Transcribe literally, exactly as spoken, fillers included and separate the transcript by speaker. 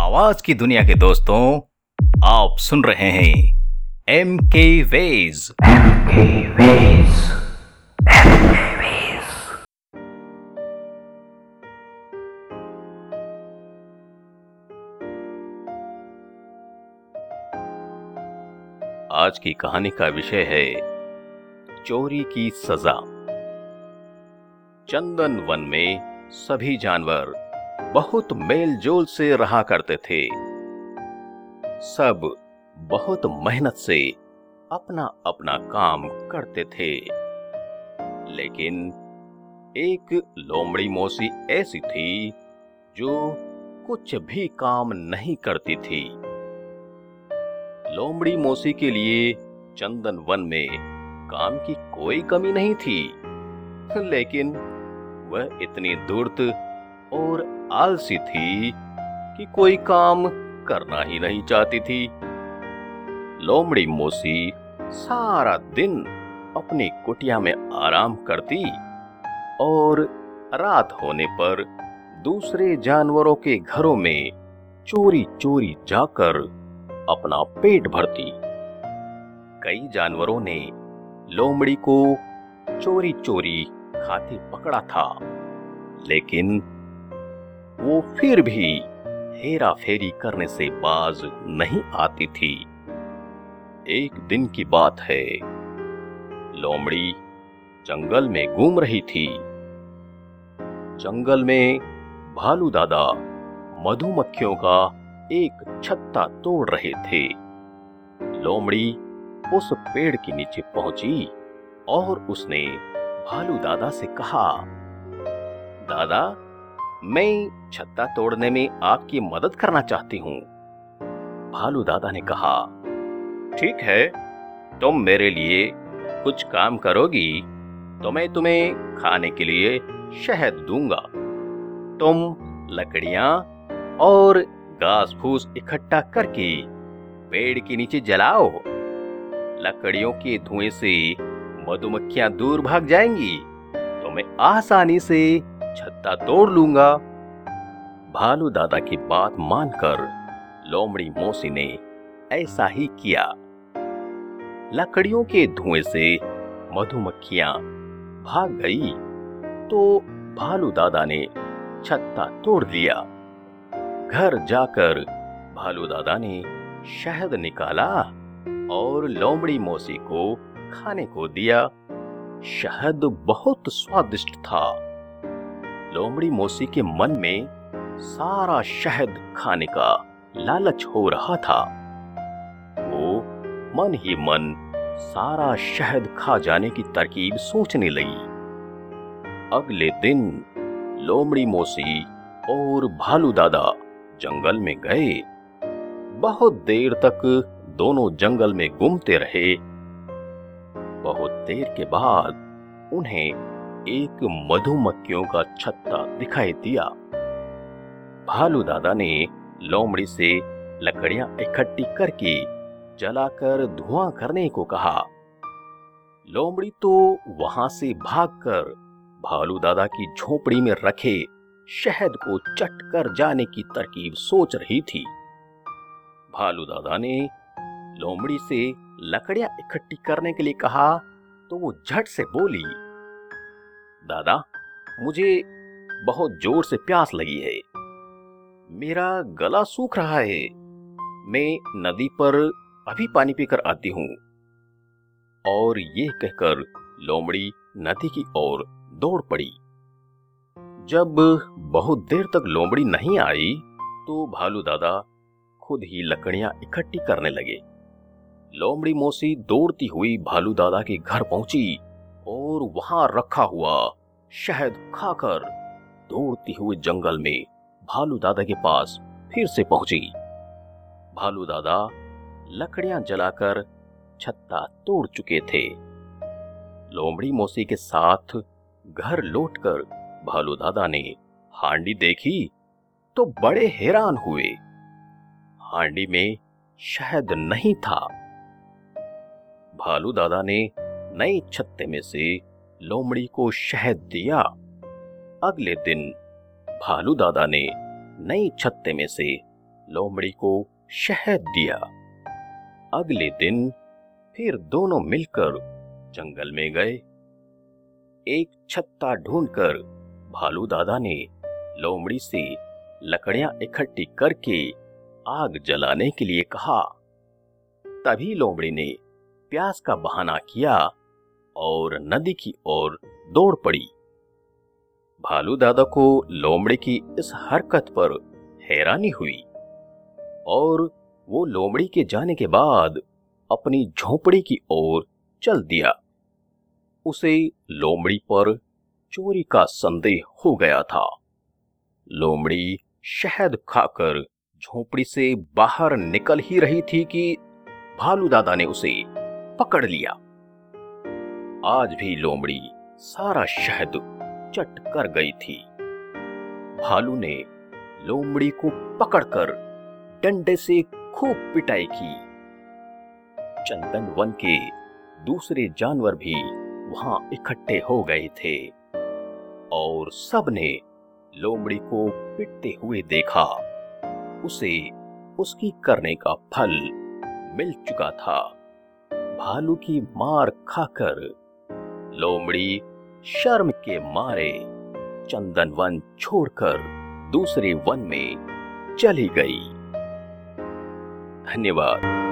Speaker 1: आवाज की दुनिया के दोस्तों, आप सुन रहे हैं एम के वेज। आज की कहानी का विषय है चोरी की सजा। चंदन वन में सभी जानवर बहुत मेलजोल से रहा करते थे। सब बहुत मेहनत से अपना अपना काम करते थे, लेकिन एक लोमड़ी मौसी ऐसी थी जो कुछ भी काम नहीं करती थी। लोमड़ी मौसी के लिए चंदन वन में काम की कोई कमी नहीं थी, लेकिन वह इतनी धूर्त और आलसी थी कि कोई काम करना ही नहीं चाहती थी। लोमड़ी मौसी सारा दिन अपनी कुटिया में आराम करती और रात होने पर दूसरे जानवरों के घरों में चोरी चोरी जाकर अपना पेट भरती। कई जानवरों ने लोमड़ी को चोरी चोरी खाते पकड़ा था, लेकिन वो फिर भी हेरा फेरी करने से बाज नहीं आती थी। एक दिन की बात है, लोमड़ी जंगल में घूम रही थी। जंगल में भालू दादा मधुमक्खियों का एक छत्ता तोड़ रहे थे। लोमड़ी उस पेड़ के नीचे पहुंची और उसने भालू दादा से कहा, दादा, मैं छत्ता तोड़ने में आपकी मदद करना चाहती हूँ। भालू दादा ने कहा, ठीक है, तुम मेरे लिए कुछ काम करोगी तो मैं तुम्हें खाने के लिए शहद दूंगा। तुम लकड़ियां और घास फूस इकट्ठा करके पेड़ के नीचे जलाओ। लकड़ियों के धुएं से मधुमक्खियां दूर भाग जाएंगी तो मैं आसानी से छत्ता तोड़ लूंगा। भालू दादा की बात मानकर लोमड़ी मौसी ने ऐसा ही किया। लकड़ियों के धुएं से मधुमक्खियां भाग गई तो भालू दादा ने छत्ता तोड़ दिया। घर जाकर भालू दादा ने शहद निकाला और लोमड़ी मौसी को खाने को दिया। शहद बहुत स्वादिष्ट था। लोमड़ी मौसी के मन में सारा शहद खाने का लालच हो रहा था। वो मन ही मन सारा शहद खा जाने की तरकीब सोचने लगी। अगले दिन लोमड़ी मौसी और भालू दादा जंगल में गए। बहुत देर तक दोनों जंगल में घूमते रहे। बहुत देर के बाद उन्हें एक मधुमक्खियों का छत्ता दिखाई दिया। भालू दादा ने लोमड़ी से लकड़ियां इकट्ठी करके जलाकर धुआं करने को कहा। लोमड़ी तो वहां से भागकर भालू दादा की झोपड़ी में रखे शहद को चट कर जाने की तरकीब सोच रही थी। भालू दादा ने लोमड़ी से लकड़ियां इकट्ठी करने के लिए कहा तो वो झट से बोली, दादा, मुझे बहुत जोर से प्यास लगी है। मेरा गला सूख रहा है। मैं नदी पर अभी पानी पीकर आती हूँ। और ये कहकर लोमड़ी नदी की ओर दौड़ पड़ी। जब बहुत देर तक लोमड़ी नहीं आई तो भालू दादा खुद ही लकड़ियां इकट्ठी करने लगे। लोमड़ी मौसी दौड़ती हुई भालू दादा के घर पहुंची और वहां रखा हुआ शहद खाकर दौड़ती हुई जंगल में भालू दादा के पास फिर से पहुंची। भालू दादा लकड़ियां जलाकर छत्ता तोड़ चुके थे। लोमड़ी मौसी के साथ घर लौटकर भालू दादा ने हांडी देखी तो बड़े हैरान हुए। हांडी में शहद नहीं था। भालू दादा ने नए छत्ते में से लोमड़ी को शहद दिया। अगले दिन भालू दादा ने नए छत्ते में से लोमड़ी को शहद दिया। अगले दिन फिर दोनों मिलकर जंगल में गए। एक छत्ता ढूंढकर भालू दादा ने लोमड़ी से लकड़ियां इकट्ठी करके आग जलाने के लिए कहा। तभी लोमड़ी ने प्यास का बहाना किया और नदी की ओर दौड़ पड़ी। भालू दादा को लोमड़ी की इस हरकत पर हैरानी हुई और वो लोमड़ी के जाने के बाद अपनी झोपड़ी की ओर चल दिया। उसे लोमड़ी पर चोरी का संदेह हो गया था। लोमड़ी शहद खाकर झोपड़ी से बाहर निकल ही रही थी कि भालू दादा ने उसे पकड़ लिया। आज भी लोमड़ी सारा शहद चट कर गई थी। भालू ने लोमड़ी को पकड़कर डंडे से खूब पिटाई की। चंदन वन के दूसरे जानवर भी वहां इकट्ठे हो गए थे और सबने लोमड़ी को पिटते हुए देखा। उसे उसकी करने का फल मिल चुका था। भालू की मार खाकर लोमड़ी शर्म के मारे चंदन वन छोड़कर दूसरे वन में चली गई। धन्यवाद।